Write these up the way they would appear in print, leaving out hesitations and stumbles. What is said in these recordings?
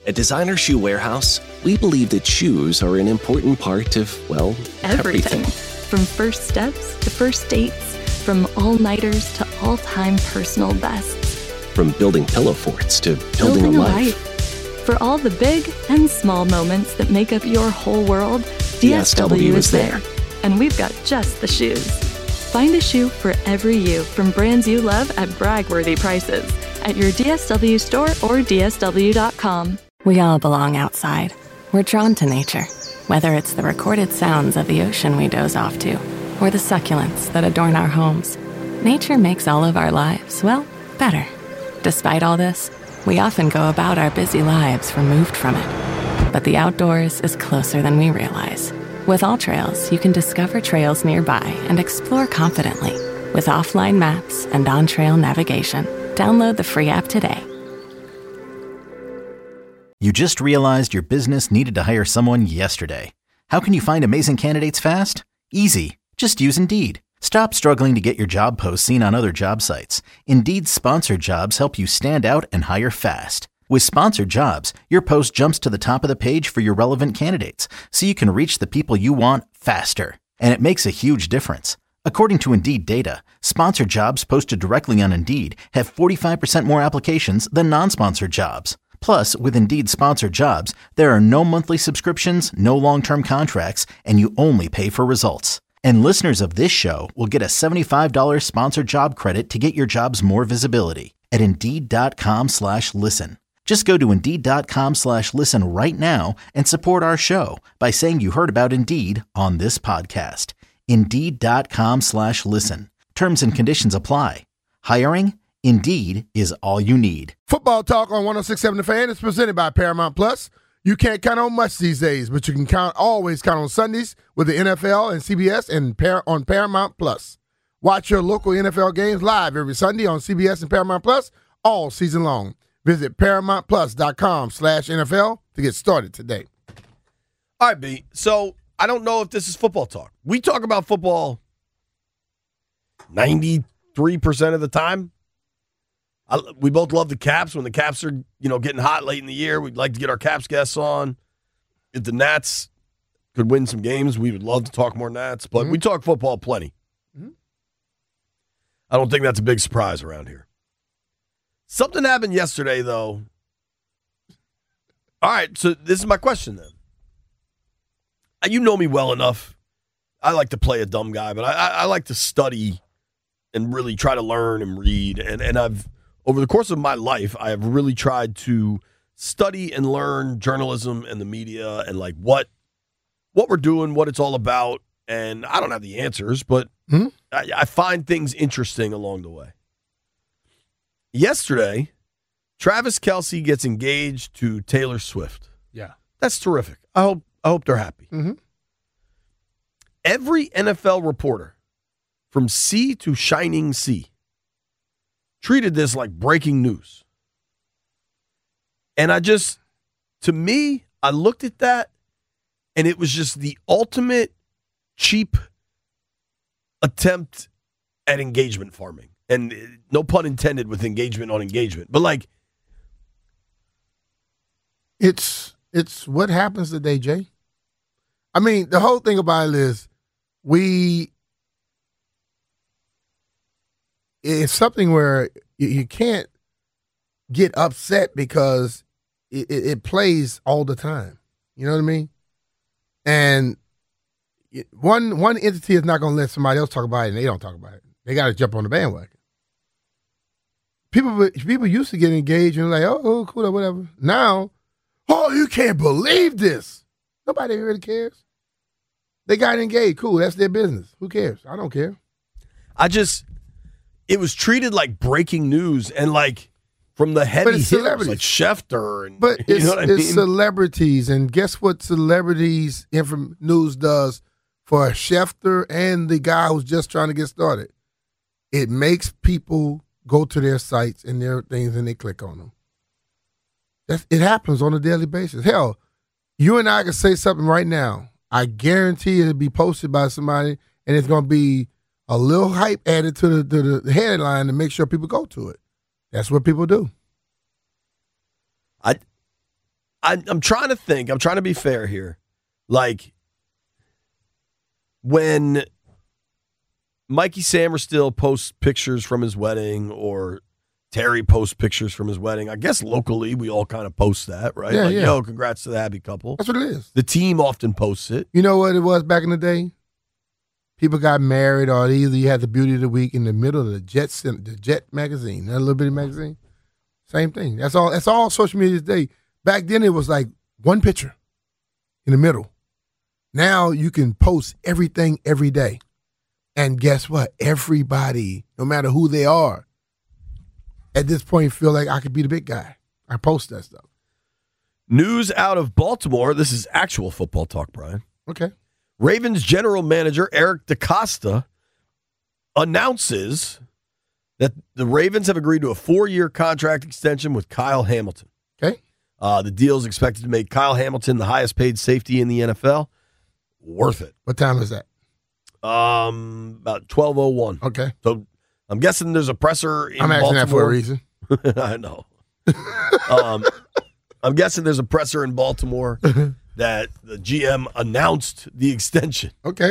At Designer Shoe Warehouse, we believe that shoes are an important part of, well, everything. From first steps to first dates, from all-nighters to all-time personal bests. From building pillow forts to building a life. For all the big and small moments that make up your whole world, DSW is there. And we've got just the shoes. Find a shoe for every you from brands you love at brag-worthy prices at your DSW store or DSW.com. We all belong outside. We're drawn to nature, whether it's the recorded sounds of the ocean we doze off to, or the succulents that adorn our homes. Nature makes all of our lives, well, better. Despite all this, we often go about our busy lives removed from it. But the outdoors is closer than we realize. With AllTrails, you can discover trails nearby and explore confidently. With offline maps and on-trail navigation, download the free app today. You just realized your business needed to hire someone yesterday. How can you find amazing candidates fast? Easy. Just use Indeed. Stop struggling to get your job posts seen on other job sites. Indeed's sponsored jobs help you stand out and hire fast. With sponsored jobs, your post jumps to the top of the page for your relevant candidates, so you can reach the people you want faster. And it makes a huge difference. According to Indeed data, sponsored jobs posted directly on Indeed have 45% more applications than non-sponsored jobs. Plus, with Indeed sponsored jobs, there are no monthly subscriptions, no long-term contracts, and you only pay for results. And listeners of this show will get a $75 sponsored job credit to get your jobs more visibility at Indeed.com/listen. Just go to Indeed.com/listen right now and support our show by saying you heard about Indeed on this podcast. Indeed.com/listen. Terms and conditions apply. Hiring? Indeed is all you need. Football Talk on 106.7 The Fan is presented by Paramount Plus. You can't count on much these days, but you can always count on Sundays with the NFL and CBS and on Paramount Plus. Watch your local NFL games live every Sunday on CBS and Paramount Plus all season long. Visit ParamountPlus.com/NFL to get started today. All right, B. So I don't know if this is football talk. We talk about football 93% of the time. We both love the Caps. When the Caps are, getting hot late in the year, we'd like to get our Caps guests on. If the Nats could win some games, we would love to talk more Nats. But we talk football plenty. Mm-hmm. I don't think that's a big surprise around here. Something happened yesterday, though. All right, so this is my question then. You know me well enough. I like to play a dumb guy, but I like to study and really try to learn and read. And I've, over the course of my life, I have really tried to study and learn journalism and the media and like what we're doing, what it's all about. And I don't have the answers, but I find things interesting along the way. Yesterday, Travis Kelce gets engaged to Taylor Swift. Yeah. That's terrific. I hope they're happy. Mm-hmm. Every NFL reporter, from sea to shining sea, treated this like breaking news. And to me, I looked at that, and it was just the ultimate cheap attempt at engagement farming. And no pun intended with engagement on engagement. But like, it's what happens today, Jay. I mean, the whole thing about it is it's something where you can't get upset because it plays all the time. You know what I mean? And one entity is not going to let somebody else talk about it, and they don't talk about it. They got to jump on the bandwagon. People used to get engaged and like, oh, cool, or whatever. Now, oh, you can't believe this. Nobody really cares. They got engaged. Cool, that's their business. Who cares? I don't care. It was treated like breaking news and like from the heavy hitters like Schefter. And, but it's celebrities, and guess what celebrities news does for Schefter and the guy who's just trying to get started? It makes people go to their sites and their things and they click on them. It happens on a daily basis. Hell, you and I can say something right now. I guarantee it'll be posted by somebody, and it's going to be a little hype added to the headline to make sure people go to it. That's what people do. I I'm trying to think. I'm trying to be fair here. Like, when Mikey Samerstill posts pictures from his wedding or Terry posts pictures from his wedding, I guess locally we all kind of post that, right? Yeah, like, yeah. yo, congrats to the happy couple. That's what it is. The team often posts it. You know what it was back in the day? People got married, or either you had the Beauty of the Week in the middle of the Jet magazine, that little bitty magazine. Same thing. That's all social media today. Back then it was like one picture in the middle. Now you can post everything every day. And guess what? Everybody, no matter who they are, at this point feel like I could be the big guy. I post that stuff. News out of Baltimore. This is actual football talk, Brian. Okay. Ravens general manager Eric DeCosta announces that the Ravens have agreed to a 4-year contract extension with Kyle Hamilton. Okay. The deal is expected to make Kyle Hamilton the highest paid safety in the NFL. Worth it. What time is that? About 12:01. Okay. So I'm guessing there's a presser in I'm asking Baltimore. that for a reason. I know. I'm guessing there's a presser in Baltimore that the GM announced the extension. Okay.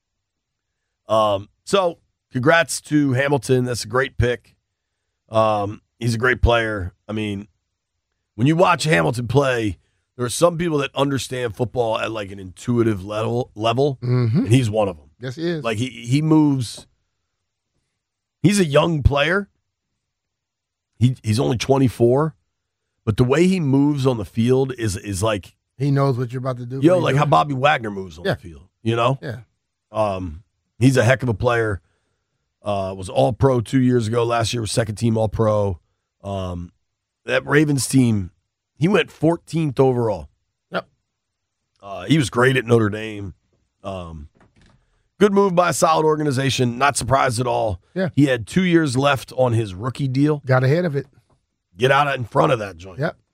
So congrats to Hamilton. That's a great pick. He's a great player. I mean, when you watch Hamilton play, there are some people that understand football at like an intuitive level, Mm-hmm. and he's one of them. Yes, he is. Like he moves. He's a young player. He's only 24, but the way he moves on the field is like he knows what you're about to do. like how Bobby Wagner moves on the field. You know? Yeah. He's a heck of a player. Was All-Pro 2 years ago. Last year was second-team All-Pro. That Ravens team, he went 14th overall. Yep. He was great at Notre Dame. Good move by a solid organization. Not surprised at all. Yeah. He had 2 years left on his rookie deal. Got ahead of it. Get out in front of that joint. Yep.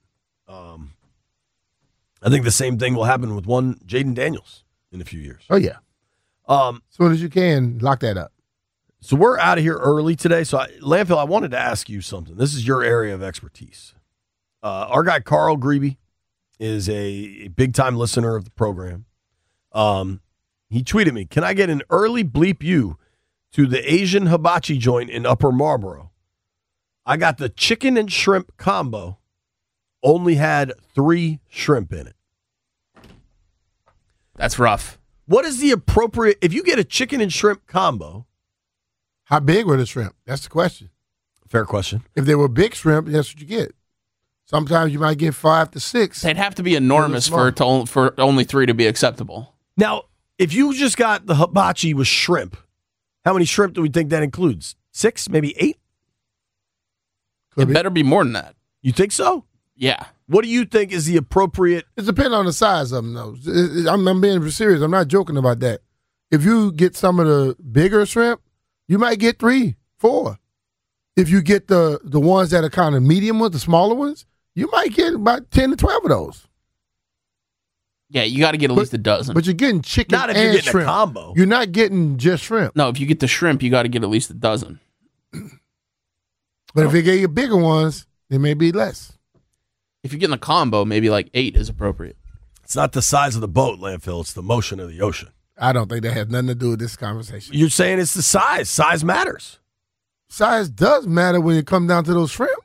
I think the same thing will happen with one Jaden Daniels in a few years. Oh, yeah. As soon as you can, lock that up. So we're out of here early today. So, Landfill, I wanted to ask you something. This is your area of expertise. Our guy, Carl Grebe, is a big-time listener of the program. He tweeted me, can I get an early bleep you to the Asian hibachi joint in Upper Marlboro? I got the chicken and shrimp combo. Only had 3 shrimp in it. That's rough. What is the appropriate, if you get a chicken and shrimp combo? How big were the shrimp? That's the question. Fair question. If they were big shrimp, that's what you get. Sometimes you might get 5 to 6. They'd have to be enormous for only 3 to be acceptable. Now, if you just got the hibachi with shrimp, how many shrimp do we think that includes? 6, maybe 8? It better be more than that. You think so? Yeah. What do you think is the appropriate? It depends on the size of them, though. I'm being serious. I'm not joking about that. If you get some of the bigger shrimp, you might get 3, 4. If you get the ones that are kind of medium ones, the smaller ones, you might get about 10 to 12 of those. Yeah, you got to get at least a dozen. But you're getting chicken Not if and you're getting shrimp. a combo. You're not getting just shrimp. No, if you get the shrimp, you got to get at least a dozen. But if they get you bigger ones, it may be less. If you're getting a combo, maybe like 8 is appropriate. It's not the size of the boat, Landfill. It's the motion of the ocean. I don't think that has nothing to do with this conversation. You're saying it's the size. Size matters. Size does matter when it comes down to those shrimp.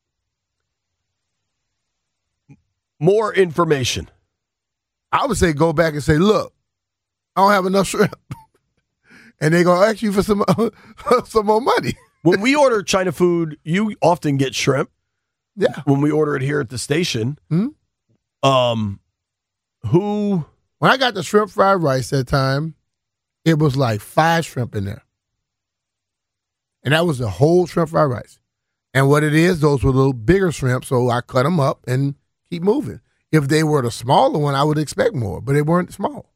More information. I would say go back and say, look, I don't have enough shrimp. And they're going to ask you for some more money. When we order China food, you often get shrimp. Yeah. When we order it here at the station. Hmm? When I got the shrimp fried rice that time, it was like 5 shrimp in there. And that was the whole shrimp fried rice. And what it is, those were little bigger shrimp, so I cut them up and keep moving. If they were the smaller one, I would expect more, but they weren't small.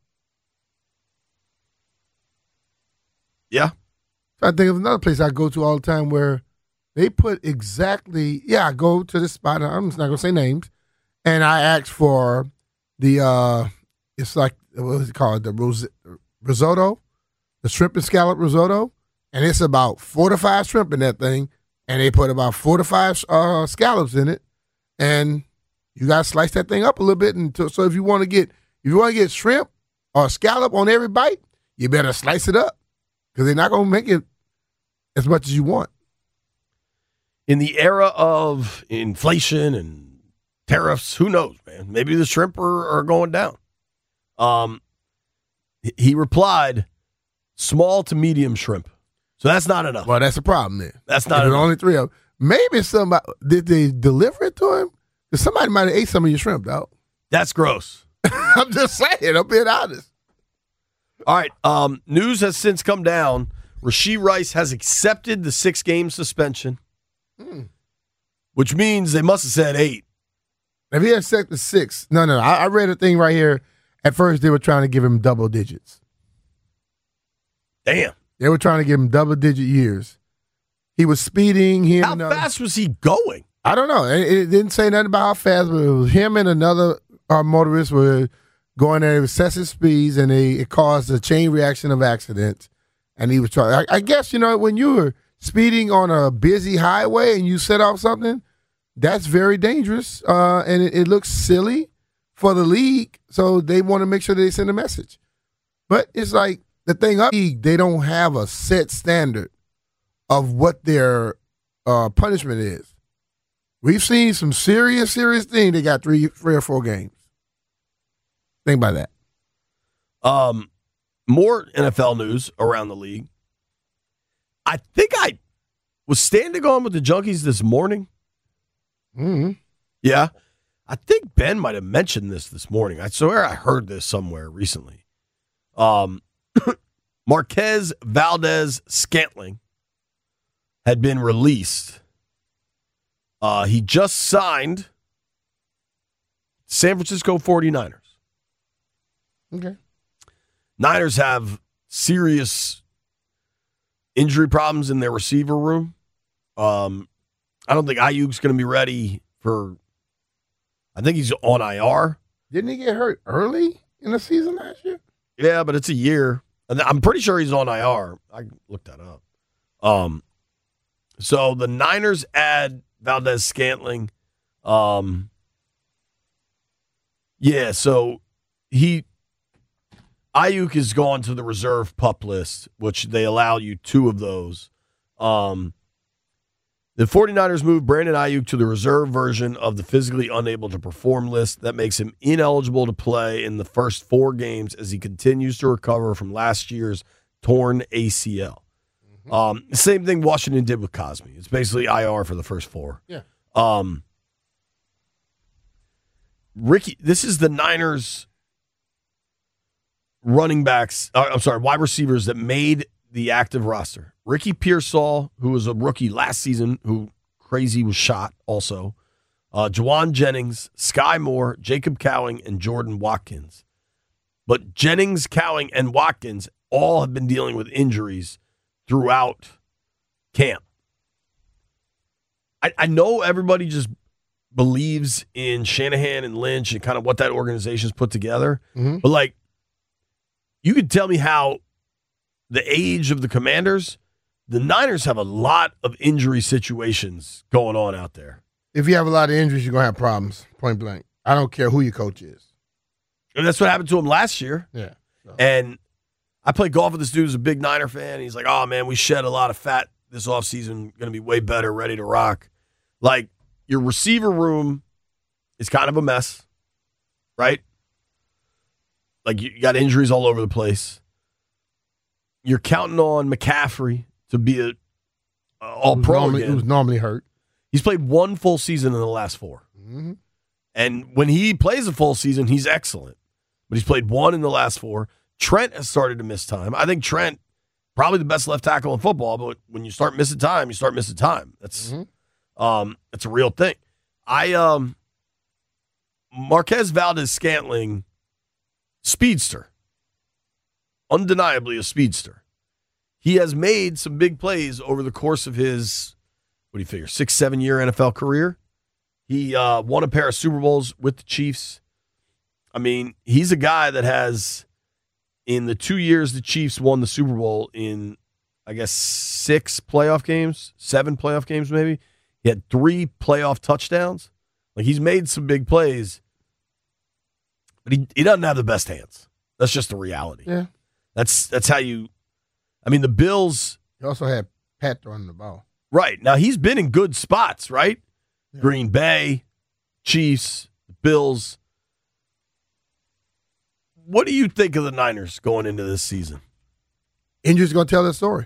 Yeah. So I think of another place I go to all the time where they put exactly, I go to this spot, I'm just not going to say names, and I ask for the, it's like, what is it called, the risotto, the shrimp and scallop risotto, and it's about 4 to 5 shrimp in that thing, and they put about 4 to 5 scallops in it, and You got to slice that thing up a little bit. So if you want to get shrimp or scallop on every bite, you better slice it up because they're not going to make it as much as you want. In the era of inflation and tariffs, who knows, man? Maybe the shrimp are going down. He replied, small to medium shrimp. So that's not enough. Well, that's a problem then. That's not enough. Only 3 of them. Maybe somebody, did they deliver it to him? Because somebody might have ate some of your shrimp, dog. That's gross. I'm just saying. I'm being honest. All right. News has since come down. Rashee Rice has accepted the 6-game suspension, which means they must have said 8. If he had set the 6, no. I read a thing right here. At first, they were trying to give him double digits. Damn. They were trying to give him double-digit years. He was speeding. How fast was he going? I don't know. It didn't say nothing about how fast, but it was him and another motorist were going at excessive speeds, and it caused a chain reaction of accidents. And he was trying. I guess, when you were speeding on a busy highway and you set off something, that's very dangerous, and it looks silly for the league, so they want to make sure they send a message. But it's like, the thing up, they don't have a set standard of what their punishment is. We've seen some serious things. They got 3 or 4 games. Think about that. More NFL news around the league. I think I was standing on with the Junkies this morning. Mm-hmm. Yeah. I think Ben might have mentioned this morning. I swear I heard this somewhere recently. Marquez Valdes-Scantling had been released. He just signed San Francisco 49ers. Okay. Niners have serious injury problems in their receiver room. I don't think Ayuk's going to be ready for. I think he's on IR. Didn't he get hurt early in the season last year? Yeah, but it's a year. And I'm pretty sure he's on IR. I looked that up. So the Niners add Valdes-Scantling. Yeah, so Ayuk is gone to the reserve PUP list, which they allow you 2 of those. The 49ers moved Brandon Ayuk to the reserve version of the physically unable to perform list. That makes him ineligible to play in the first 4 games as he continues to recover from last year's torn ACL. Same thing Washington did with Cosme. It's basically IR for the first 4. Yeah. Ricky, this is the Niners wide receivers that made the active roster. Ricky Pearsall, who was a rookie last season, who crazy was shot also. Juwan Jennings, Sky Moore, Jacob Cowing, and Jordan Watkins. But Jennings, Cowing, and Watkins all have been dealing with injuries throughout camp. I know everybody just believes in Shanahan and Lynch and kind of what that organization's put together. Mm-hmm. But, you could tell me how the age of the Commanders, the Niners have a lot of injury situations going on out there. If you have a lot of injuries, you're going to have problems, point blank. I don't care who your coach is. And that's what happened to him last year. Yeah. So. And I played golf with this dude who's a big Niner fan. He's like, oh, man, we shed a lot of fat this offseason. Going to be way better, ready to rock. Your receiver room is kind of a mess, right? You got injuries all over the place. You're counting on McCaffrey to be a all-pro again. He was normally hurt. He's played 1 full season in the last 4. Mm-hmm. And when he plays a full season, he's excellent. But he's played 1 in the last 4. Trent has started to miss time. I think Trent, probably the best left tackle in football, but when you start missing time, you start missing time. That's a real thing. Marquez Valdes-Scantling, speedster. Undeniably a speedster. He has made some big plays over the course of his, 6-7 year NFL career. He won a pair of Super Bowls with the Chiefs. I mean, he's a guy that has, in the 2 years the Chiefs won the Super Bowl in, 6 playoff games, 7 playoff games maybe. He had 3 playoff touchdowns. Like, he's made some big plays, but he doesn't have the best hands. That's just the reality. Yeah. That's how you – I mean, the Bills – He also had Pat throwing the ball. Right. Now, he's been in good spots, right? Yeah. Green Bay, Chiefs, Bills. What do you think of the Niners going into this season? Injuries going to tell their story.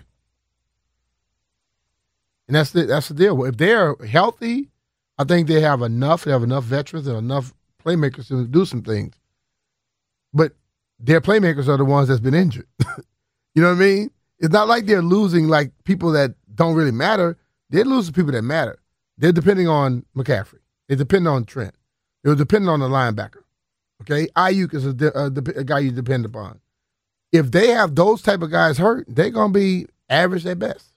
And that's the deal. If they're healthy, I think they have enough. They have enough veterans and enough playmakers to do some things. But their playmakers are the ones that's been injured. You know what I mean? It's not like they're losing like people that don't really matter. They're losing people that matter. They're depending on McCaffrey. They're depending on Trent. They're depending on the linebacker. Okay? Ayuk is a guy you depend upon. If they have those type of guys hurt, they're going to be average at best.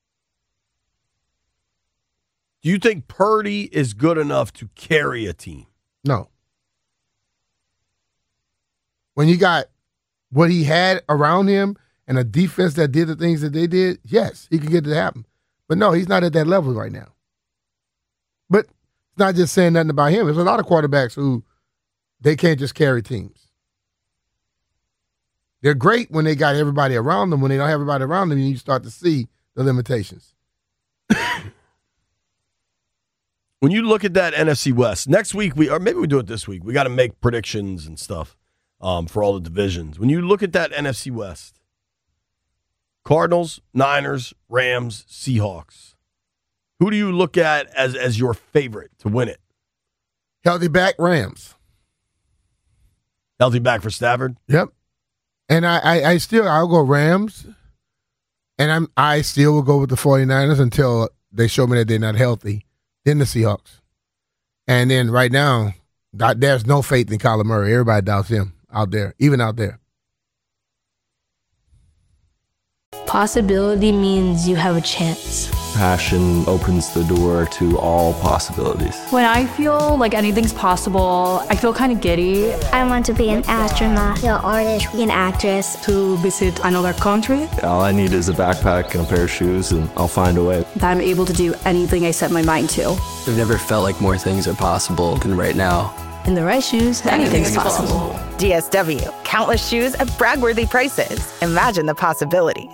Do you think Purdy is good enough to carry a team? No. When you got what he had around him and a defense that did the things that they did, yes, he can get it to happen. But no, he's not at that level right now. But it's not just saying nothing about him. There's a lot of quarterbacks who they can't just carry teams. They're great when they got everybody around them. When they don't have everybody around them, you start to see the limitations. When you look at that NFC West, next week, or maybe we do it this week, we got to make predictions and stuff for all the divisions. When you look at that NFC West, Cardinals, Niners, Rams, Seahawks, who do you look at as your favorite to win it? Healthy back, Rams. Healthy back for Stafford? Yep. And I'll go Rams, and I still will go with the 49ers until they show me that they're not healthy. Then the Seahawks. And then right now, there's no faith in Kyler Murray. Everybody doubts him out there, even out there. Possibility means you have a chance. Passion opens the door to all possibilities. When I feel like anything's possible, I feel kind of giddy. I want to be an astronaut, an artist, an actress. To visit another country. All I need is a backpack and a pair of shoes, and I'll find a way. That I'm able to do anything I set my mind to. I've never felt like more things are possible than right now. In the right shoes, anything's possible. DSW, countless shoes at brag-worthy prices. Imagine the possibilities.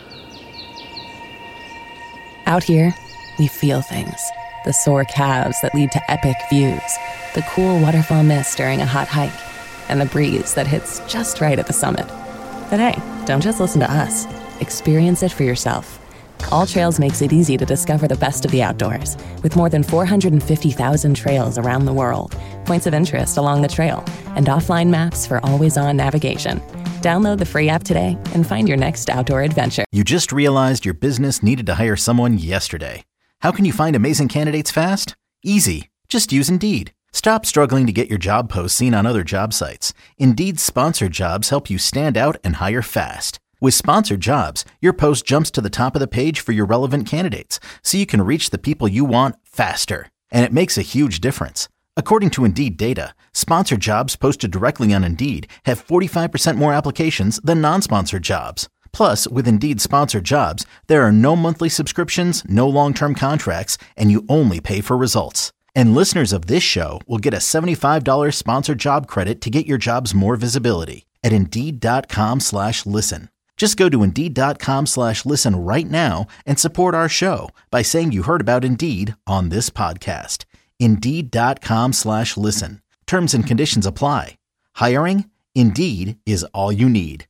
Out here, we feel things. The sore calves that lead to epic views, the cool waterfall mist during a hot hike, and the breeze that hits just right at the summit. But hey, don't just listen to us. Experience it for yourself. All Trails makes it easy to discover the best of the outdoors, with more than 450,000 trails around the world, points of interest along the trail, and offline maps for always-on navigation. Download the free app today and find your next outdoor adventure. You just realized your business needed to hire someone yesterday. How can you find amazing candidates fast? Easy. Just use Indeed. Stop struggling to get your job posts seen on other job sites. Indeed's sponsored jobs help you stand out and hire fast. With sponsored jobs, your post jumps to the top of the page for your relevant candidates, so you can reach the people you want faster. And it makes a huge difference. According to Indeed data, sponsored jobs posted directly on Indeed have 45% more applications than non-sponsored jobs. Plus, with Indeed sponsored jobs, there are no monthly subscriptions, no long-term contracts, and you only pay for results. And listeners of this show will get a $75 sponsored job credit to get your jobs more visibility at Indeed.com/listen. Just go to Indeed.com/listen right now and support our show by saying you heard about Indeed on this podcast. Indeed.com/listen. Terms and conditions apply. Hiring? Indeed is all you need.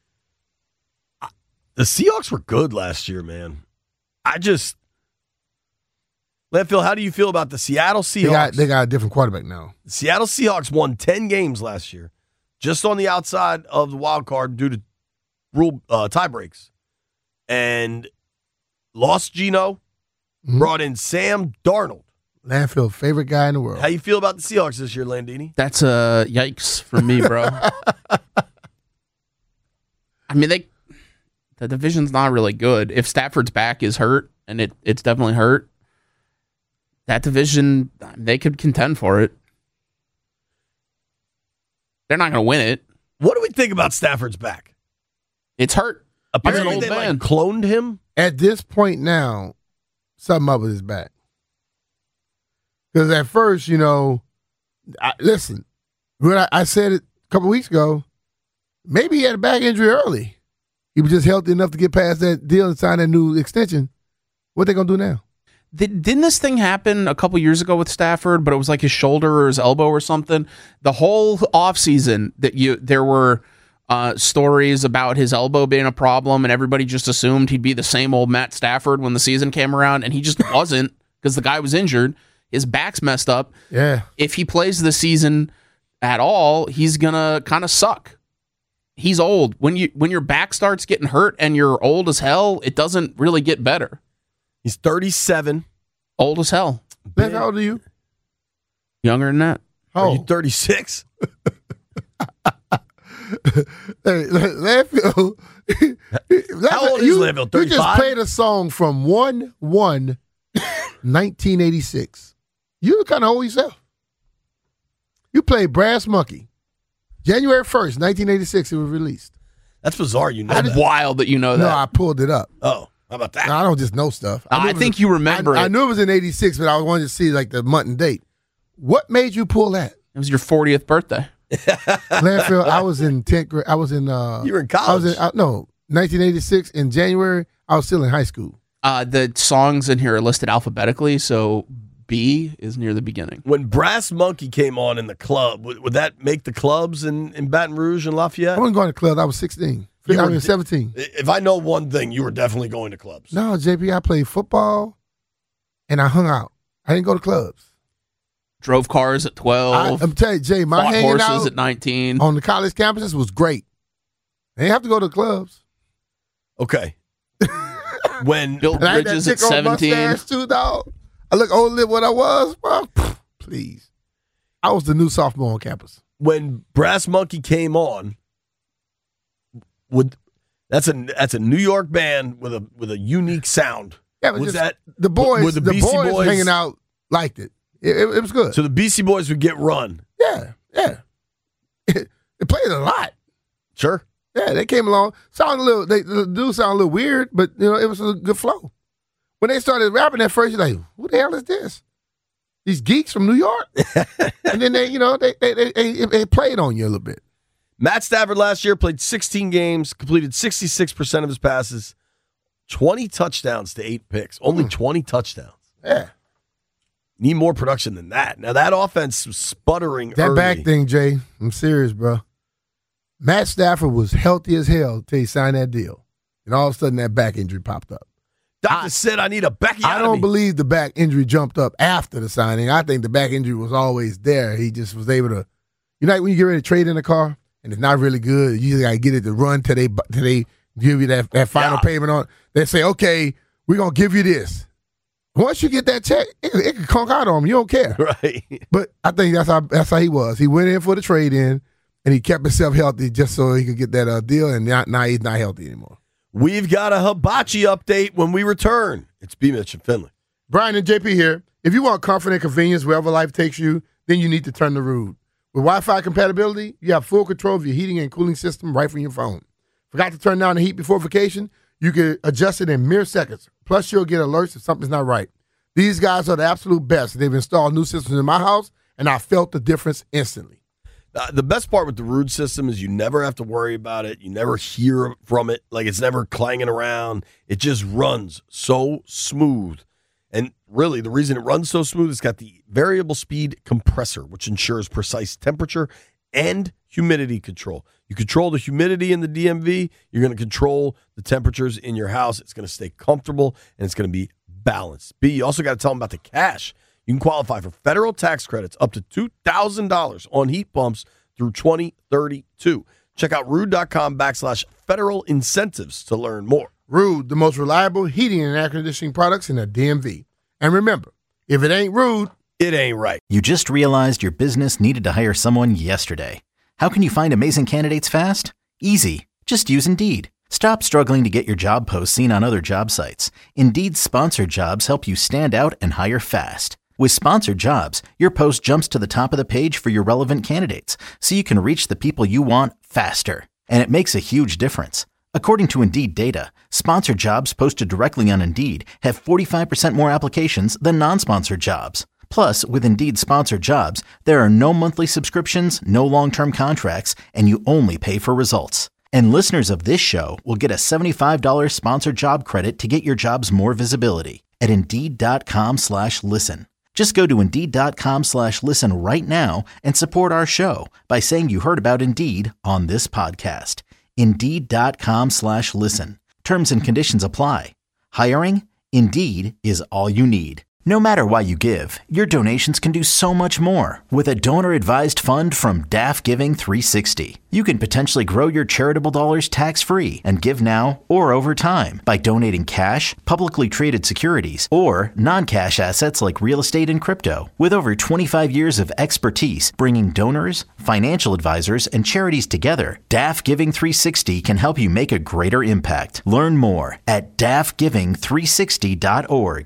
The Seahawks were good last year, man. Landfill, how do you feel about the Seattle Seahawks? They got a different quarterback now. The Seattle Seahawks won 10 games last year, just on the outside of the wild card due to rule tie breaks, and lost Geno, brought in Sam Darnold. Landfill, favorite guy in the world. How you feel about the Seahawks this year, Landini? That's a yikes for me, bro. I mean, the division's not really good. If Stafford's back is hurt, and it's definitely hurt, that division, they could contend for it. They're not going to win it. What do we think about Stafford's back? It's hurt. Apparently they cloned him. At this point now, something up with his back. Because at first, listen, when I said it a couple weeks ago, maybe he had a back injury early. He was just healthy enough to get past that deal and sign that new extension. What they going to do now? Didn't this thing happen a couple years ago with Stafford, but it was like his shoulder or his elbow or something? The whole offseason there were stories about his elbow being a problem, and everybody just assumed he'd be the same old Matt Stafford when the season came around, and he just wasn't because the guy was injured. His back's messed up. Yeah. If he plays the season at all, he's going to kind of suck. He's old. When your back starts getting hurt and you're old as hell, it doesn't really get better. He's 37. Old as hell. Ben, how old are you? Younger than that. How Are you 36? Hey, Landfill. How old is Landfill? 35? You just played a song from 1/1/1986. You kind of owe yourself. You played Brass Monkey. January 1st, 1986, it was released. That's bizarre. You know That's that. wild that you know that. No, I pulled it up. Oh, how about that? No, I don't just know stuff. I think you remember it. I knew it was in 86, but I wanted to see like the month and date. What made you pull that? It was your 40th birthday. Landfill, I was in 10th grade. I was in... you were in college? 1986 in January, I was still in high school. The songs in here are listed alphabetically, so B is near the beginning. When Brass Monkey came on in the club, would that make the clubs in Baton Rouge and Lafayette? I wasn't going to clubs. I was 16. I was 17. If I know one thing, you were definitely going to clubs. No, JP, I played football and I hung out. I didn't go to clubs. Drove cars at 12. I'm telling you, Jay, my fought hanging horses out at 19. on the college campuses was great. They didn't have to go to clubs. Okay. When Built bridges at 17. Mustache too, dog. I look older than what I was. Well, please. I was the new sophomore on campus. When Brass Monkey came on, that's a New York band with a unique sound. Yeah, but was just, that the boys? were the BC Boys hanging out liked it. It was good. So the BC Boys would get run. Yeah. They played a lot. Sure. Yeah, they came along. The dudes sound a little weird, but it was a good flow. When they started rapping at first, you're like, "Who the hell is this? These geeks from New York?" And then they played on you a little bit. Matt Stafford last year played 16 games, completed 66% of his passes, 20 touchdowns to 8 picks. Only 20 touchdowns. Yeah. Need more production than that. Now, that offense was sputtering That early. back thing, Jay, I'm serious, bro. Matt Stafford was healthy as hell until he signed that deal. And all of a sudden, that back injury popped up. Doctor said I need a backiotomy. I don't believe the back injury jumped up after the signing. I think the back injury was always there. He just was able to, when you get ready to trade in a car and it's not really good, you just got to get it to run till they give you that final payment on it. They say, okay, we're going to give you this. Once you get that check, it can conk out on him. You don't care. Right. But I think that's how he was. He went in for the trade-in, and he kept himself healthy just so he could get that deal, and now he's not healthy anymore. We've got a hibachi update when we return. It's B. Mitch and Finley. Brian and JP here. If you want comfort and convenience wherever life takes you, then you need to turn to Ruud. With Wi-Fi compatibility, you have full control of your heating and cooling system right from your phone. Forgot to turn down the heat before vacation? You can adjust it in mere seconds. Plus, you'll get alerts if something's not right. These guys are the absolute best. They've installed new systems in my house, and I felt the difference instantly. The best part with the Ruud system is you never have to worry about it. You never hear from it. Like, it's never clanging around. It just runs so smooth. And really, the reason it runs so smooth is it's got the variable speed compressor, which ensures precise temperature and humidity control. You control the humidity in the DMV. You're going to control the temperatures in your house. It's going to stay comfortable, and it's going to be balanced. B, you also got to tell them about the cash. You can qualify for federal tax credits up to $2,000 on heat pumps through 2032. Check out Ruud.com/federal incentives to learn more. Ruud, the most reliable heating and air conditioning products in the DMV. And remember, if it ain't Ruud, it ain't right. You just realized your business needed to hire someone yesterday. How can you find amazing candidates fast? Easy. Just use Indeed. Stop struggling to get your job posts seen on other job sites. Indeed's sponsored jobs help you stand out and hire fast. With sponsored jobs, your post jumps to the top of the page for your relevant candidates, so you can reach the people you want faster. And it makes a huge difference. According to Indeed data, sponsored jobs posted directly on Indeed have 45% more applications than non-sponsored jobs. Plus, with Indeed Sponsored Jobs, there are no monthly subscriptions, no long-term contracts, and you only pay for results. And listeners of this show will get a $75 sponsored job credit to get your jobs more visibility at Indeed.com/listen. Just go to Indeed.com/listen right now and support our show by saying you heard about Indeed on this podcast. Indeed.com/listen. Terms and conditions apply. Hiring? Indeed is all you need. No matter why you give, your donations can do so much more with a donor-advised fund from DAF Giving 360. You can potentially grow your charitable dollars tax-free and give now or over time by donating cash, publicly traded securities, or non-cash assets like real estate and crypto. With over 25 years of expertise bringing donors, financial advisors, and charities together, DAF Giving 360 can help you make a greater impact. Learn more at dafgiving360.org.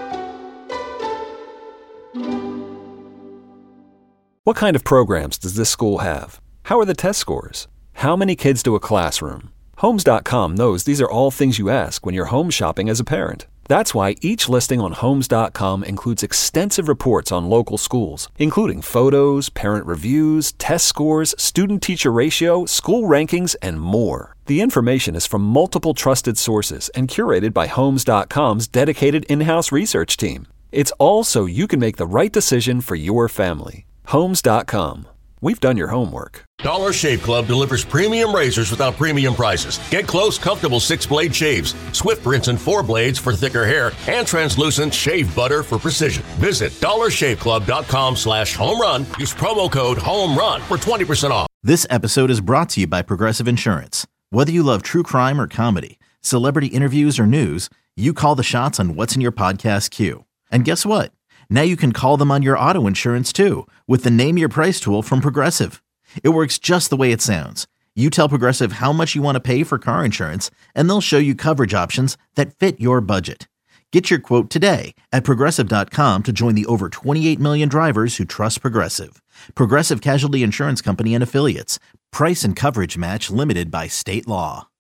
What kind of programs does this school have? How are the test scores? How many kids do a classroom? Homes.com knows these are all things you ask when you're home shopping as a parent. That's why each listing on Homes.com includes extensive reports on local schools, including photos, parent reviews, test scores, student-teacher ratio, school rankings, and more. The information is from multiple trusted sources and curated by Homes.com's dedicated in-house research team. It's all so you can make the right decision for your family. Homes.com. We've done your homework. Dollar Shave Club delivers premium razors without premium prices. Get close, comfortable 6-blade shaves, swift rinse and 4 blades for thicker hair, and translucent shave butter for precision. Visit dollarshaveclub.com/homerun. Use promo code HOMERUN for 20% off. This episode is brought to you by Progressive Insurance. Whether you love true crime or comedy, celebrity interviews or news, you call the shots on what's in your podcast queue. And guess what? Now you can call them on your auto insurance too with the Name Your Price tool from Progressive. It works just the way it sounds. You tell Progressive how much you want to pay for car insurance, and they'll show you coverage options that fit your budget. Get your quote today at Progressive.com to join the over 28 million drivers who trust Progressive. Progressive Casualty Insurance Company and Affiliates. Price and coverage match limited by state law.